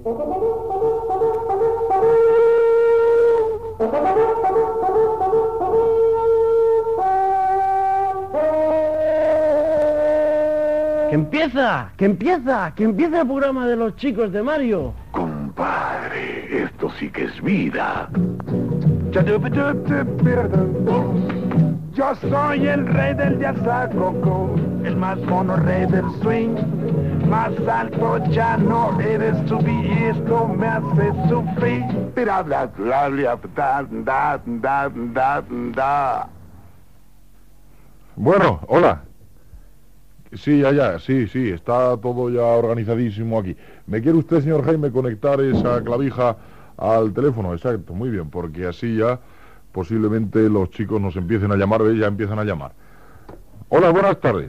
¡Que empieza! ¡Que empieza! ¡Que empieza el programa de los chicos de Mario! Compadre, esto sí que es vida. Yo soy el rey del jazz-a-coco, el más mono rey del swing. Más alto ya no eres tú y esto me hace sufrir. Bueno, hola. Sí, sí, está todo ya organizadísimo aquí. ¿Me quiere usted, señor Jaime, conectar esa clavija al teléfono? Exacto, muy bien, porque así ya posiblemente los chicos nos empiecen a llamar, ¿veis? Ya empiezan a llamar. Hola, buenas tardes.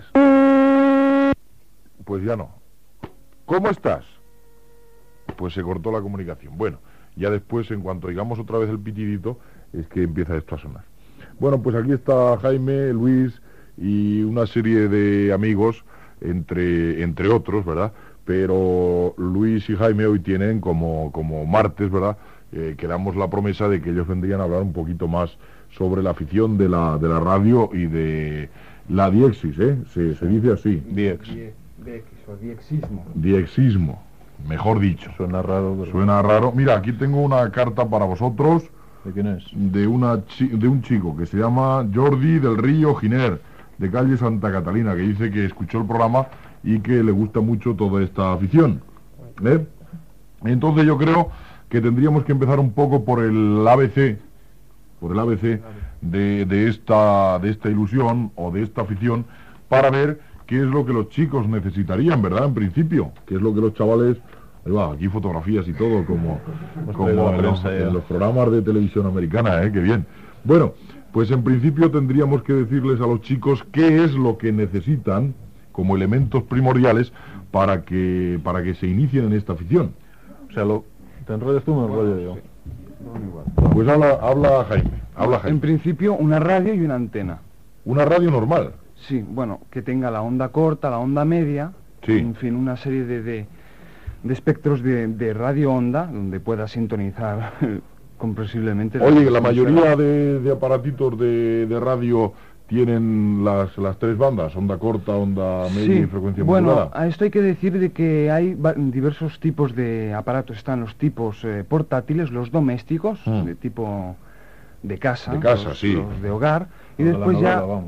Pues ya no. ¿Cómo estás? Pues se cortó la comunicación. Bueno, ya después, en cuanto oigamos otra vez el pitidito, es que empieza esto a sonar. Bueno, pues aquí está Jaime, Luis y una serie de amigos, entre otros, ¿verdad? Pero Luis y Jaime hoy tienen como martes, ¿verdad? Quedamos la promesa de que ellos vendrían a hablar un poquito más sobre la afición de la radio y de la diexis, ¿eh? Se dice así. Diexismo, mejor dicho. Suena raro. Pero... Suena raro. Mira, aquí tengo una carta para vosotros. ¿De quién es? De un chico que se llama Jordi del Río Giner, de calle Santa Catalina, que dice que escuchó el programa y que le gusta mucho toda esta afición. Entonces yo creo que tendríamos que empezar un poco por el ABC, de esta ilusión o de esta afición, para ver qué es lo que los chicos necesitarían, ¿verdad? En principio, qué es lo que los chavales... Ahí va, aquí fotografías y todo, como en los programas de televisión americana, qué bien. Bueno, pues en principio tendríamos que decirles a los chicos qué es lo que necesitan como elementos primordiales para que se inicien en esta afición. O sea, ¿te enrollas tú o me enrollo yo? Pues habla Jaime. En principio, una radio y una antena. ¿Una radio normal? Sí, bueno, que tenga la onda corta, la onda media, sí. En fin, una serie de espectros de radio onda, donde pueda sintonizar comprensiblemente... Oye, la mayoría de aparatitos de radio tienen las tres bandas, onda corta, onda media y frecuencia modulada. Bueno, a esto hay que decir de que hay diversos tipos de aparatos. Están los tipos portátiles, los domésticos, de tipo de casa, los de hogar, y después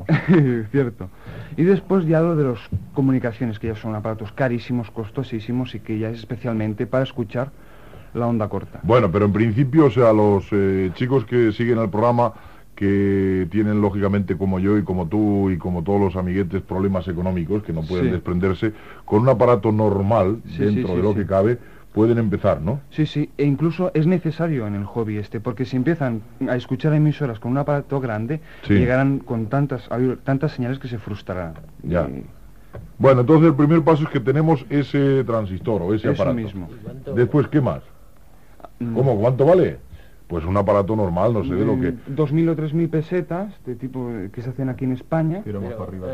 cierto. Y después ya lo de las comunicaciones, que ya son aparatos carísimos, costosísimos, y que ya es especialmente para escuchar la onda corta. Bueno, pero en principio, o sea, los chicos que siguen el programa, que tienen lógicamente como yo y como tú y como todos los amiguetes problemas económicos que no pueden desprenderse, con un aparato normal, dentro de lo que cabe, pueden empezar, ¿no? Sí, e incluso es necesario en el hobby porque si empiezan a escuchar emisoras con un aparato grande, llegarán con tantas señales que se frustrarán. Ya. Bueno, entonces el primer paso es que tenemos ese transistor o ese aparato. Eso mismo. Después, ¿qué más? ¿Cómo? ¿Cuánto vale? Pues un aparato normal, no sé de lo que... 2.000 o 3.000 pesetas, de tipo que se hacen aquí en España. Tiro más para arriba.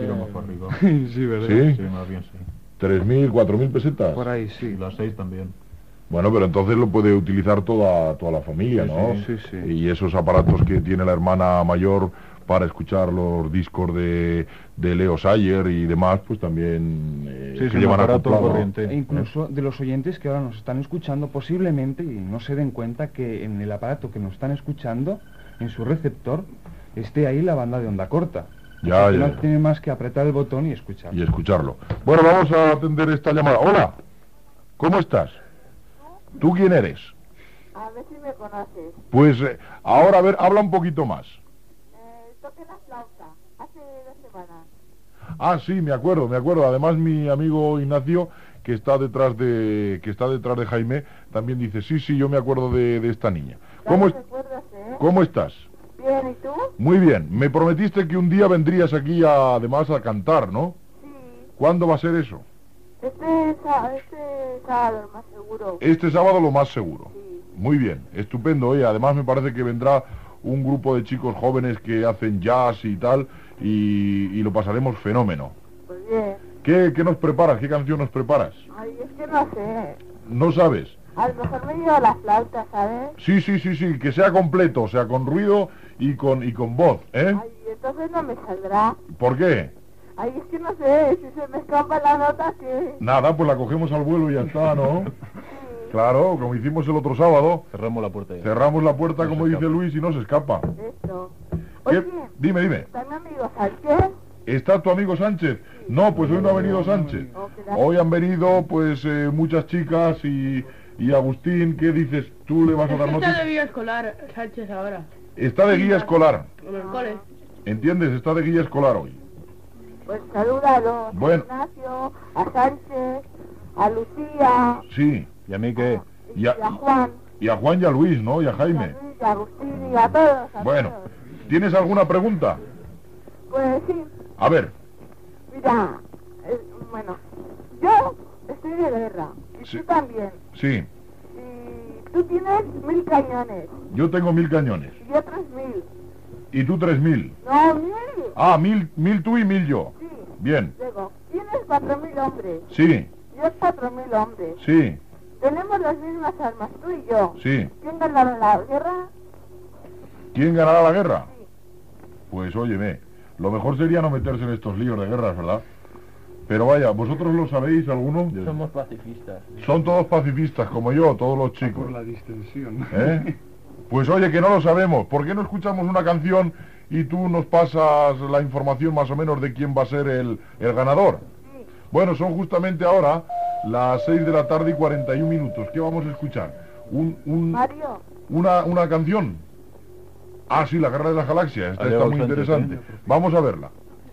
Sí, ¿verdad? ¿Sí? Sí, más bien, sí. 3.000, 4.000 pesetas. Por ahí, sí. Y las 6 también. Bueno, pero entonces lo puede utilizar toda la familia, ¿no? Sí. Y esos aparatos que tiene la hermana mayor para escuchar los discos de Leo Sayer y demás, pues también que llevan aparato corriente. E incluso de los oyentes que ahora nos están escuchando, posiblemente, y no se den cuenta que en el aparato que nos están escuchando, en su receptor, esté ahí la banda de onda corta. No tiene más que apretar el botón y escucharlo. Y escucharlo. Bueno, vamos a atender esta llamada. Hola, ¿cómo estás? ¿Tú quién eres? A ver si me conoces. Pues ahora, a ver, habla un poquito más. Toqué la flauta hace 2 semanas. Ah, sí, me acuerdo. Además, mi amigo Ignacio, que está detrás de Jaime, también dice, sí, yo me acuerdo de esta niña. ¿Cómo estás? Bien, ¿y tú? Muy bien. Me prometiste que un día vendrías aquí además a cantar, ¿no? Sí. ¿Cuándo va a ser eso? Este sábado, lo más seguro. Este sábado lo más seguro. Sí. Muy bien, estupendo. Oye, además me parece que vendrá un grupo de chicos jóvenes que hacen jazz y tal, y lo pasaremos fenómeno. Pues bien. ¿Qué nos preparas? ¿Qué canción nos preparas? Ay, es que no sé. ¿No sabes? A lo mejor me llevo la flauta, ¿sabes? Sí, sí, sí, sí, que sea completo, o sea, con ruido y con voz, ¿eh? Ay, entonces no me saldrá. ¿Por qué? Ay, es que no sé, si se me escapa la nota, que... Nada, pues la cogemos al vuelo y ya está, ¿no? Claro, como hicimos el otro sábado. Cerramos la puerta ya. Cerramos la puerta, No se como dice escapa. Luis, y no se escapa. Eso. ¿Qué? Oye, Dime, dime. ¿está mi amigo Sánchez? ¿Está tu amigo Sánchez? No, pues hoy no ha venido Sánchez. Oh, qué Hoy han venido, pues, muchas chicas y Agustín. ¿Qué dices? ¿Tú le vas a dar Está de noticias? guía escolar, Sánchez, ahora. Está de guía escolar. En el cole. ¿Entiendes? Está de guía escolar hoy. Pues salúdalo. Bueno. A Ignacio, a Sánchez, a Lucía, Sí. ¿Y a mí qué? Y y a Juan, y a Juan y a Luis, ¿no? Y a y a Jaime. Luis, y a Agustín y a todos. Bueno, todos. ¿tienes alguna pregunta? Pues sí, A ver. mira, bueno, yo estoy de guerra, y Sí. tú también. Sí. Y tú tienes 1000 cañones, Yo tengo 1000 cañones. y yo 3000. Y tú 3000. No, 1000. Ah, 1000 tú y 1000 yo. Sí. Bien. Luego, tienes 4000 hombres, Sí, yo 4000 hombres. sí, Tenemos las mismas armas, tú y yo. sí. ¿Quién ganará la guerra? ¿Quién ganará la guerra? Sí. Pues óyeme, lo mejor sería no meterse en estos líos de guerras, ¿verdad? Pero vaya, ¿vosotros lo sabéis alguno? Somos pacifistas. Son todos pacifistas, como yo, todos los chicos. Por la distensión. ¿Eh? Pues oye, que no lo sabemos. ¿Por qué no escuchamos una canción y tú nos pasas la información más o menos de quién va a ser el ganador? Sí. Bueno, son justamente ahora las 6 de la tarde y 41 minutos. ¿Qué vamos a escuchar? Mario, Una canción. Ah, sí, la Guerra de las Galaxias. Esta Allá está va muy Sánchez, interesante. ¿eh? Vamos a verla.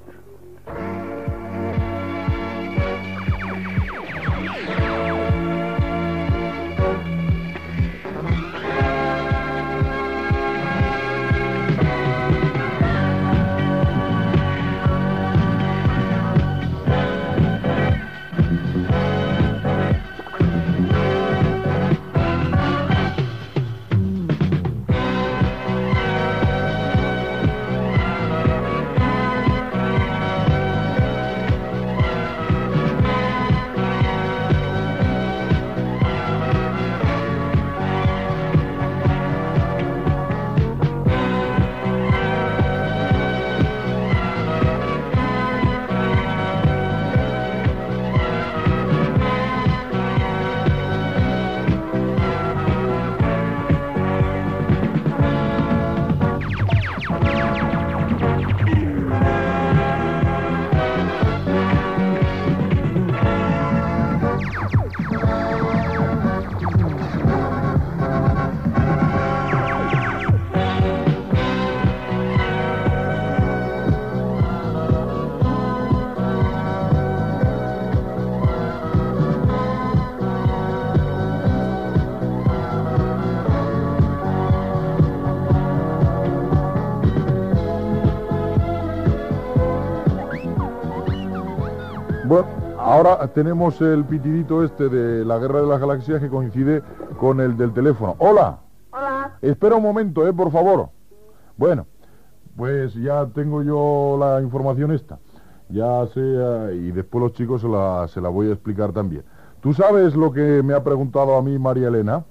Bueno, ahora tenemos el pitidito este de la Guerra de las Galaxias que coincide con el del teléfono. ¡Hola! hola. Espera un momento, por favor. Bueno, pues ya tengo yo la información esta. Ya sé, y después los chicos se la voy a explicar también. ¿Tú sabes lo que me ha preguntado a mí María Elena?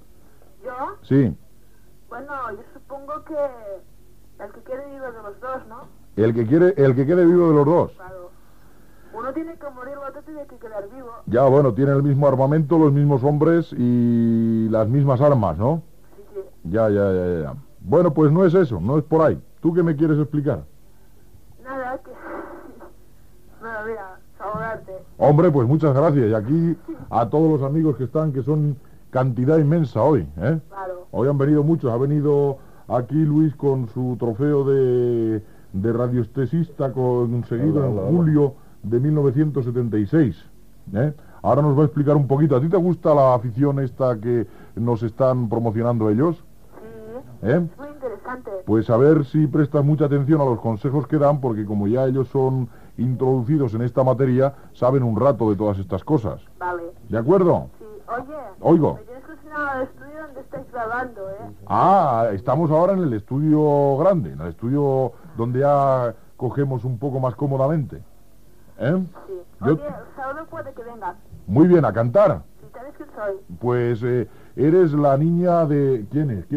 ¿Yo? Sí. Bueno, yo supongo que el que quiere vivo de los dos, ¿no? El que quede vivo de los dos. Claro. Uno tiene que morir, el otro tiene que quedar vivo. Ya, bueno, tienen el mismo armamento, los mismos hombres y las mismas armas, ¿no? Sí, sí. Ya. Bueno, pues no es eso, no es por ahí. ¿Tú qué me quieres explicar? Nada, que... Bueno, mira, saludarte. Hombre, pues muchas gracias. Y aquí a todos los amigos que están, que son cantidad inmensa hoy, ¿eh? Claro. Hoy han venido muchos. Ha venido aquí Luis con su trofeo de radioestesista conseguido en julio de 1976. ¿Eh? Ahora nos va a explicar un poquito. ¿A ti te gusta la afición esta que nos están promocionando ellos? Sí, ¿Eh? es muy interesante. Pues a ver si prestas mucha atención a los consejos que dan, porque como ya ellos son introducidos en esta materia, saben un rato de todas estas cosas. Vale. ¿De acuerdo? Sí, oye. Oigo. Me tienes que enseñar al estudio donde estáis grabando, ¿eh? Ah, estamos ahora en el estudio grande, en el estudio donde ya cogemos un poco más cómodamente. ¿Eh? Sí. Yo- Oye, el sábado puede que vengas. Muy bien, a cantar. Si tienes que el soy. Pues eres la niña de... ¿Quién es?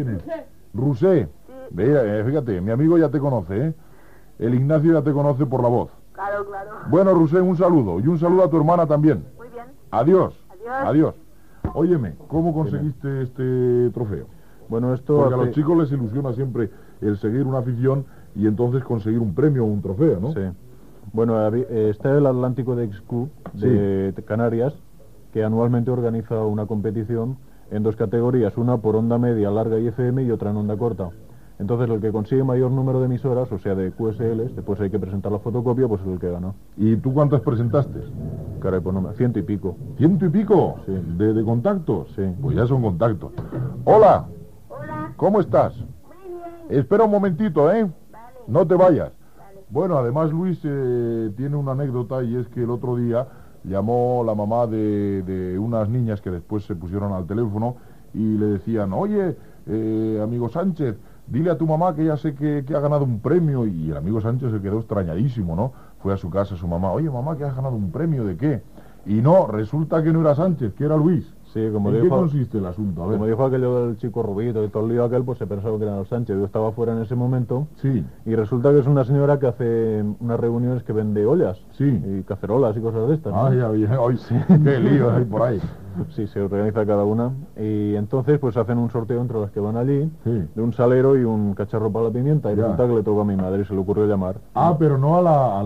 Rusé. Sí. Ve, fíjate, mi amigo ya te conoce, ¿eh? El Ignacio ya te conoce por la voz. Claro, claro. Bueno, Rusé, un saludo. Y un saludo a tu hermana también. Muy bien. Adiós. Adiós. Adiós. Óyeme, ¿cómo conseguiste este trofeo? Bueno, esto Porque a hace- los chicos les ilusiona siempre el seguir una afición y entonces conseguir un premio o un trofeo, ¿no? Sí. Bueno, está el Atlántico de XQ de Canarias, que anualmente organiza una competición en dos categorías, una por onda media, larga y FM y otra en onda corta. Entonces el que consigue mayor número de emisoras, o sea de QSLs, después hay que presentar la fotocopia, pues es el que gana. ¿Y tú cuántas presentaste? Caray, pues no me... 100 y pico. ¿100 y pico? Sí. ¿De contactos? Sí. Pues ya son contactos. Hola, Hola. ¿cómo estás? Muy bien. Espera un momentito, ¿eh? Vale. No te vayas. Vale. Bueno, además Luis tiene una anécdota y es que el otro día llamó la mamá de unas niñas que después se pusieron al teléfono y le decían, oye, amigo Sánchez, dile a tu mamá que ya sé que ha ganado un premio. Y el amigo Sánchez se quedó extrañadísimo, ¿no? Fue a su casa su mamá, oye mamá, que has ganado un premio, ¿de qué? Y no, resulta que no era Sánchez, que era Luis. Sí, como ¿En qué dijo... consiste el asunto? A ver. Como dijo aquello del chico rubito y todo el lío aquel, pues se pensaba que era el Sánchez. Yo estaba fuera en ese momento Sí, y resulta que es una señora que hace unas reuniones que vende ollas sí. y cacerolas y cosas de estas, ¿no? Ay, hoy sí, qué lío hay por ahí. Sí, se organiza cada una. Y entonces pues hacen un sorteo entre las que van allí, Sí. de un salero y un cacharro para la pimienta. Y Ya. resulta que le toca a mi madre y se le ocurrió llamar. Ah, pero no a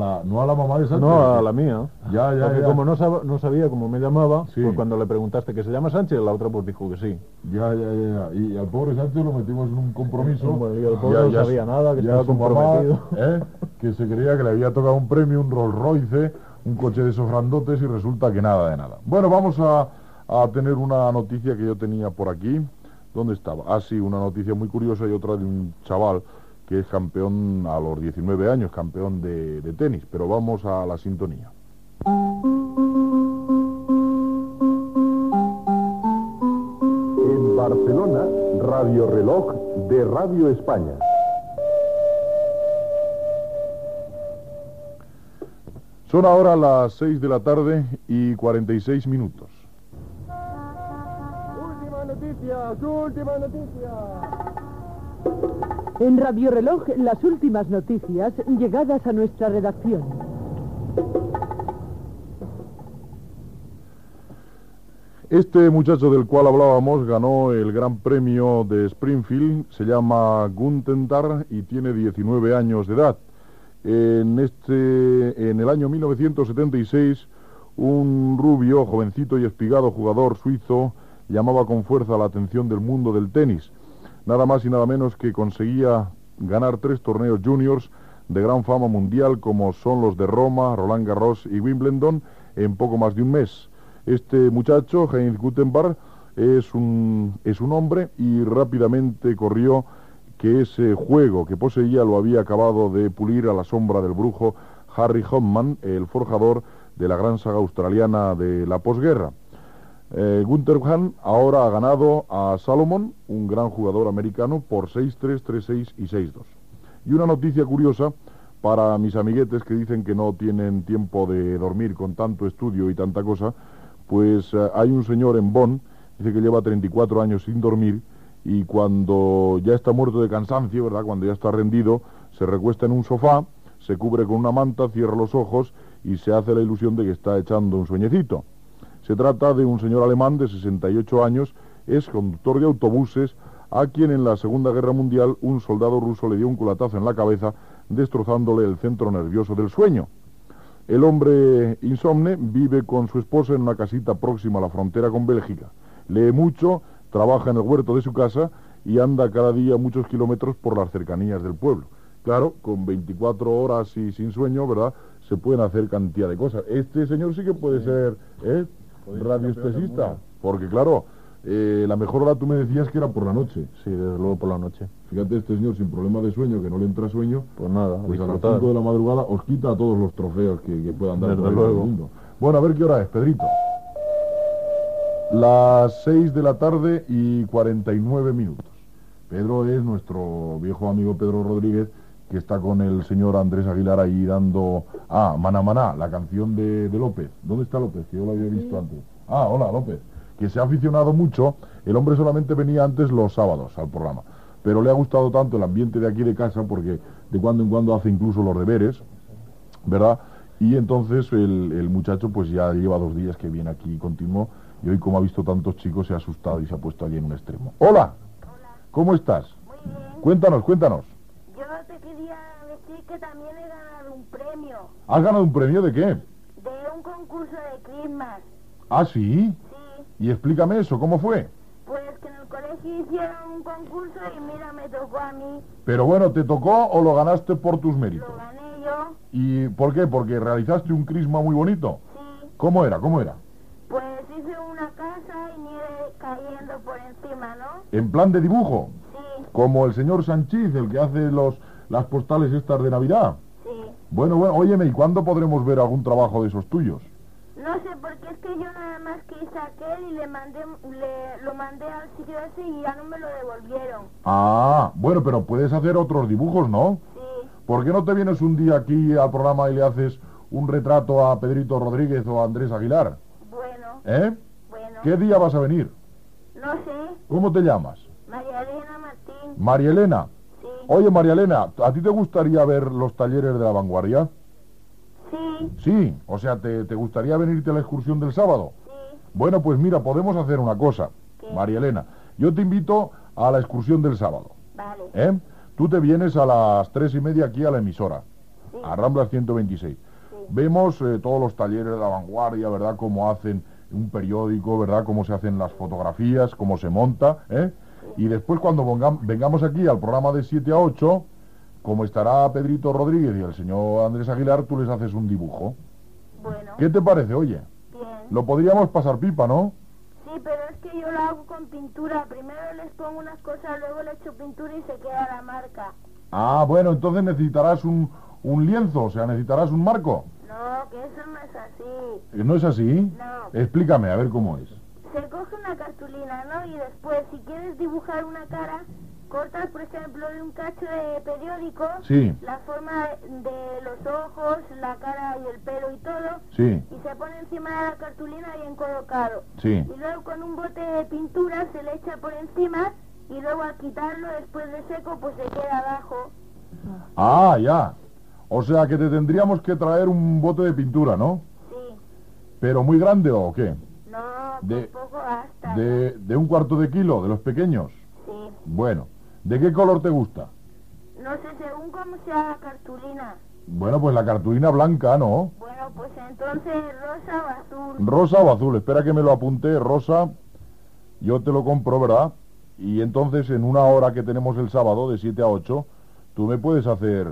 la mamá de Sánchez. No, a la mía. Ya, Porque ya. como no sabía cómo me llamaba, Sí. pues cuando le preguntaste que se llama Sánchez, la otra pues dijo que sí. Ya. Y al pobre Sánchez lo metimos en un compromiso. Bueno, y el pobre no sabía nada, que ya estaba su mamá, comprometido. que se creía que le había tocado un premio, un Rolls Royce, un coche de esos grandotes y resulta que nada de nada. Bueno, vamos a tener una noticia que yo tenía por aquí. ¿Dónde estaba? Ah, sí, una noticia muy curiosa y otra de un chaval que es campeón a los 19 años, campeón de tenis. Pero vamos a la sintonía. En Barcelona, Radio Reloj de Radio España. Son ahora las 6 de la tarde y 46 minutos. Última noticia. En Radio Reloj, las últimas noticias llegadas a nuestra redacción. Este muchacho del cual hablábamos ganó el Gran Premio de Springfield, se llama Guntentar y tiene 19 años de edad. En el año 1976, un rubio, jovencito y espigado jugador suizo llamaba con fuerza la atención del mundo del tenis. Nada más y nada menos que conseguía ganar 3 torneos juniors de gran fama mundial como son los de Roma, Roland Garros y Wimbledon en poco más de un mes. Este muchacho, Heinz Gutenberg, es un hombre y rápidamente corrió que ese juego que poseía lo había acabado de pulir a la sombra del brujo Harry Hopman, el forjador de la gran saga australiana de la posguerra. Gunther Hahn ahora ha ganado a Salomon, un gran jugador americano, por 6-3, 3-6 y 6-2. Y una noticia curiosa para mis amiguetes que dicen que no tienen tiempo de dormir con tanto estudio y tanta cosa, pues hay un señor en Bonn, dice que lleva 34 años sin dormir y cuando ya está muerto de cansancio, ¿verdad?, cuando ya está rendido, se recuesta en un sofá, se cubre con una manta, cierra los ojos y se hace la ilusión de que está echando un sueñecito. Se trata de un señor alemán de 68 años, es conductor de autobuses, a quien en la Segunda Guerra Mundial un soldado ruso le dio un culatazo en la cabeza, destrozándole el centro nervioso del sueño. El hombre insomne vive con su esposa en una casita próxima a la frontera con Bélgica. Lee mucho, trabaja en el huerto de su casa y anda cada día muchos kilómetros por las cercanías del pueblo. Claro, con 24 horas y sin sueño, ¿verdad?, se pueden hacer cantidad de cosas. Este señor sí que puede ser radioestesista, porque claro, la mejor hora tú me decías que era por la noche. Sí, desde luego por la noche. Fíjate, este señor sin problema de sueño, que no le entra sueño, Pues nada, pues a las disfrutar. 5 de la madrugada os quita todos los trofeos que puedan dar Desde por ahí por el luego. mundo. Bueno, a ver qué hora es, Pedrito. Las 6 de la tarde y 49 minutos. Pedro es nuestro viejo amigo Pedro Rodríguez, que está con el señor Andrés Aguilar ahí dando... Ah, Maná Maná, la canción de López. ¿Dónde está López? Que yo lo había visto antes. Ah, hola, López. que se ha aficionado mucho. El hombre solamente venía antes los sábados al programa, pero le ha gustado tanto el ambiente de aquí de casa, porque de cuando en cuando hace incluso los deberes, ¿verdad? Y entonces el muchacho pues ya lleva 2 días que viene aquí continuo, y hoy, como ha visto tantos chicos, se ha asustado y se ha puesto allí en un extremo. ¡Hola! ¿Cómo estás? Muy bien. Cuéntanos. Yo te quería decir que también he ganado un premio. ¿Has ganado un premio de qué? De un concurso de Christmas. ¿Ah, sí? Sí. Y explícame eso, ¿cómo fue? Pues que en el colegio hicieron un concurso y mira, me tocó a mí. Pero bueno, ¿te tocó o lo ganaste por tus méritos? Lo gané yo. ¿Y por qué? ¿Porque realizaste un crisma muy bonito? Sí. ¿Cómo era? Pues hice una casa y nieve cayendo por encima, ¿no? ¿En plan de dibujo? Sí. Como el señor Sanchís, el que hace las postales estas de Navidad. Sí. Bueno, óyeme, ¿y cuándo podremos ver algún trabajo de esos tuyos? No sé, porque es que yo nada más que hice aquel y lo mandé al sitio ese y ya no me lo devolvieron. Ah, bueno, pero puedes hacer otros dibujos, ¿no? Sí. ¿Por qué no te vienes un día aquí al programa y le haces un retrato a Pedrito Rodríguez o a Andrés Aguilar? Bueno. ¿Eh? Bueno. ¿Qué día vas a venir? No sé. ¿Cómo te llamas? María Elena Martín. María Elena. Sí. Oye, María Elena, ¿a ti te gustaría ver los talleres de La Vanguardia? Sí. Sí, o sea, ¿te gustaría venirte a la excursión del sábado? Sí. Bueno, pues mira, podemos hacer una cosa, ¿Qué? María Elena. Yo te invito a la excursión del sábado. Vale. ¿Eh? Tú te vienes a las 3:30 aquí a la emisora, Sí. a Ramblas 126. Sí. Vemos todos los talleres de La Vanguardia, ¿verdad? Cómo hacen un periódico, ¿verdad? Cómo se hacen las fotografías, cómo se monta, ¿eh? Y después cuando vengamos aquí al programa de 7 a 8, como estará Pedrito Rodríguez y el señor Andrés Aguilar, tú les haces un dibujo. Bueno. ¿Qué te parece, oye? Bien. Lo podríamos pasar pipa, ¿no? Sí, pero es que yo lo hago con pintura. Primero les pongo unas cosas, luego le echo pintura y se queda la marca. Ah, bueno, entonces necesitarás un lienzo, o sea, necesitarás un marco. No, que eso no es así. ¿No es así? No. Explícame, a ver cómo es. Se coge una cartulina, ¿no? Y después, si quieres dibujar una cara, cortas, por ejemplo, de un cacho de periódico, Sí. la forma de los ojos, la cara y el pelo y todo, Sí, y se pone encima de la cartulina bien colocado. sí. Y luego con un bote de pintura se le echa por encima y luego al quitarlo después de seco pues se queda abajo. Ah, ya. O sea que te tendríamos que traer un bote de pintura, ¿no? Sí. ¿Pero muy grande o qué? No, De- tampoco hasta. ¿De 1/4 kilo, de los pequeños? Sí. Bueno. ¿De qué color te gusta? No sé, según cómo sea la cartulina. Bueno, pues la cartulina blanca, ¿no? Bueno, pues entonces rosa o azul. ¿Rosa o azul? Espera que me lo apunte. Rosa, yo te lo compro, ¿verdad? Y entonces en una hora que tenemos el sábado, de 7 a 8, tú me puedes hacer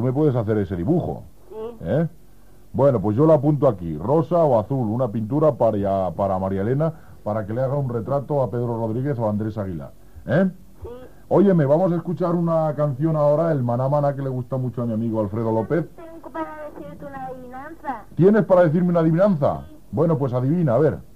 ese dibujo. Sí. ¿Eh? Bueno, pues yo lo apunto aquí. Rosa o azul, una pintura para María Elena, para que le haga un retrato a Pedro Rodríguez o a Andrés Aguilar. ¿Eh? Sí. Óyeme, vamos a escuchar una canción ahora, el Maná Maná, que le gusta mucho a mi amigo Alfredo López. Tengo para decirte una adivinanza. ¿Tienes para decirme una adivinanza? Bueno, pues adivina, a ver.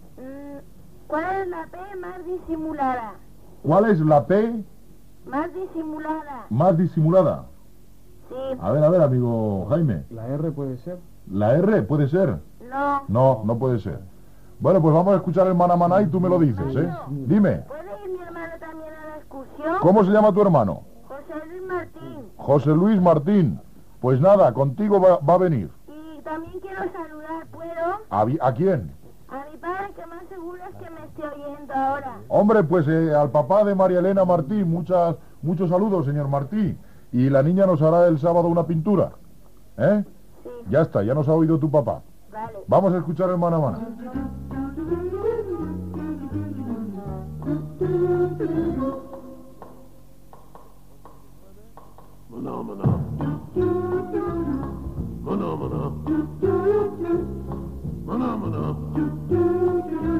¿Cuál es la P más disimulada? ¿Cuál es la P Más disimulada. más disimulada? Sí. A ver, amigo Jaime. ¿La R puede ser? ¿La R puede ser? No. No, no puede ser. Bueno, pues vamos a escuchar el Maná Maná y tú me lo dices, ¿eh? Dime, ¿Puede ir mi hermano también a la excursión? ¿cómo se llama tu hermano? José Luis Martín. José Luis Martín. Pues nada, contigo va a venir. Y también quiero saludar, ¿puedo? ¿A quién? A mi padre, que más seguro es que me esté oyendo ahora. Hombre, pues al papá de María Elena Martín, muchos saludos, señor Martín. Y la niña nos hará el sábado una pintura. ¿Eh? Sí. Ya está, ya nos ha oído tu papá. Vale. Vamos a escuchar el Maná Maná. Maná, maná. Maná, maná. Maná, maná.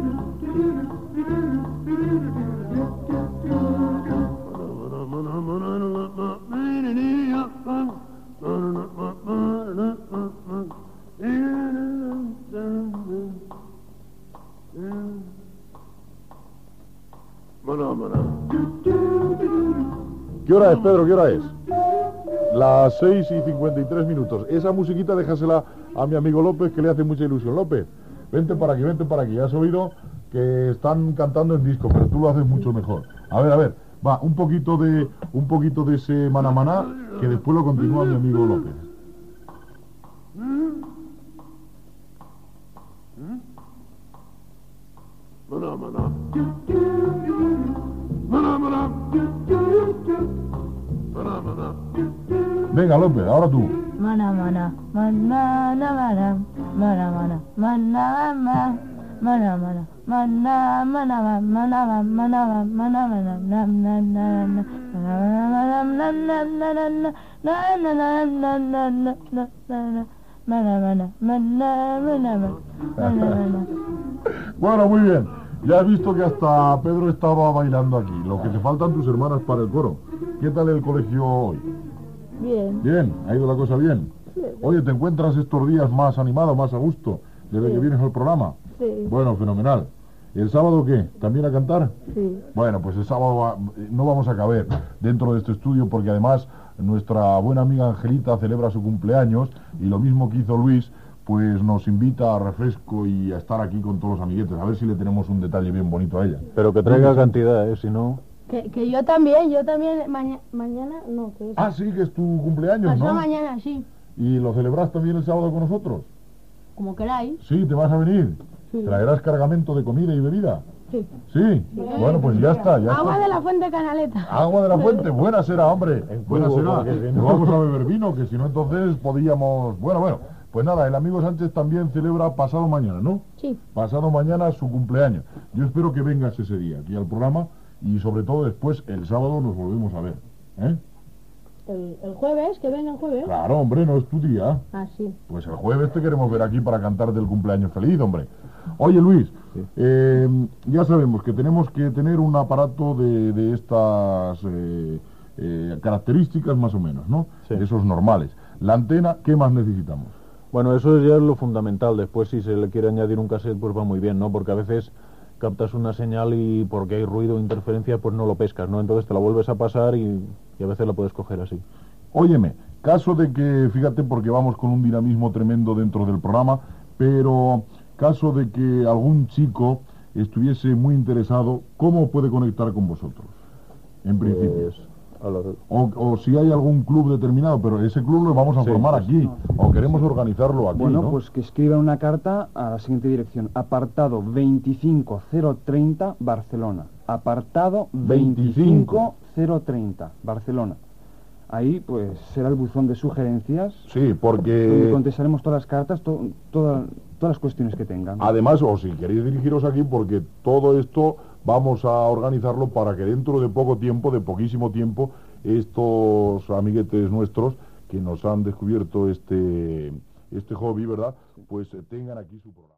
Maná, maná. ¿Qué hora es, Pedro? ¿Qué hora es? Las 6:53 minutos. Esa musiquita déjasela a mi amigo López, que le hace mucha ilusión. López, vente para aquí, ¿ya has oído? que están cantando en disco, pero tú lo haces mucho mejor. A ver, va, un poquito de ese Maná Maná, que después lo continúa mi amigo López. Maná, maná. Maná, maná. Maná, maná. Venga, López, ahora tú. Maná, maná, maná, maná, maná, maná, maná, maná, maná, maná, maná, maná, maná, maná, maná. Bueno, muy bien. Ya has visto que hasta Pedro estaba bailando aquí. Lo que te faltan tus hermanas para el coro. ¿Qué tal el colegio hoy? Bien. Bien, ¿ha ido la cosa bien? Sí. Oye, ¿te encuentras estos días más animado, más a gusto, desde Sí. que vienes al programa? Sí. Bueno, fenomenal. ¿El sábado qué? ¿También a cantar? Sí. Bueno, pues el sábado no vamos a caber dentro de este estudio porque además nuestra buena amiga Angelita celebra su cumpleaños y lo mismo que hizo Luis, pues nos invita a refresco y a estar aquí con todos los amiguetes. A ver si le tenemos un detalle bien bonito a ella. Pero que traiga cantidad, si no... Que yo también, mañana, no, que es... Ah, sí, que es tu cumpleaños, Pasó ¿no? mañana, sí, ¿Y lo celebras también el sábado con nosotros? como queráis, Sí, ¿te vas a venir? Sí. ¿Traerás cargamento de comida y bebida? sí. Sí. Bueno, pues ya está, ya Agua está. de la fuente Canaleta. Agua de la fuente, buena será, hombre. Buena cubo, será. porque si Pues no- vamos a beber vino, que si no entonces podíamos... Bueno, pues nada, el amigo Sánchez también celebra pasado mañana, ¿no? Sí. Pasado mañana su cumpleaños. Yo espero que vengas ese día aquí al programa y sobre todo después el sábado nos volvemos a ver. ¿Eh? El jueves, que venga el jueves. Claro, hombre, no es tu día. Ah, sí. Pues el jueves te queremos ver aquí para cantarte el cumpleaños feliz, hombre. Oye, Luis, ya sabemos que tenemos que tener un aparato de estas características más o menos, ¿no? Sí. Esos normales. La antena, ¿qué más necesitamos? Bueno, eso ya es lo fundamental. Después, si se le quiere añadir un cassette, pues va muy bien, ¿no? Porque a veces captas una señal y porque hay ruido o interferencia, pues no lo pescas, ¿no? Entonces te la vuelves a pasar y a veces la puedes coger así. Óyeme, caso de que, fíjate, porque vamos con un dinamismo tremendo dentro del programa, pero caso de que algún chico estuviese muy interesado, ¿cómo puede conectar con vosotros? En principio. O si hay algún club determinado, pero ese club lo vamos a Sí, formar pues, aquí, o queremos organizarlo aquí, Bueno, ¿no? pues que escriban una carta a la siguiente dirección. Apartado 25030, Barcelona. Apartado 25030, Barcelona. Ahí, pues, será el buzón de sugerencias, Sí, donde porque contestaremos todas las cartas, todas las cuestiones que tengan. además, o si queréis dirigiros aquí, porque todo esto vamos a organizarlo para que dentro de poco tiempo, de poquísimo tiempo, estos amiguetes nuestros que nos han descubierto este hobby, ¿verdad? Pues tengan aquí su programa.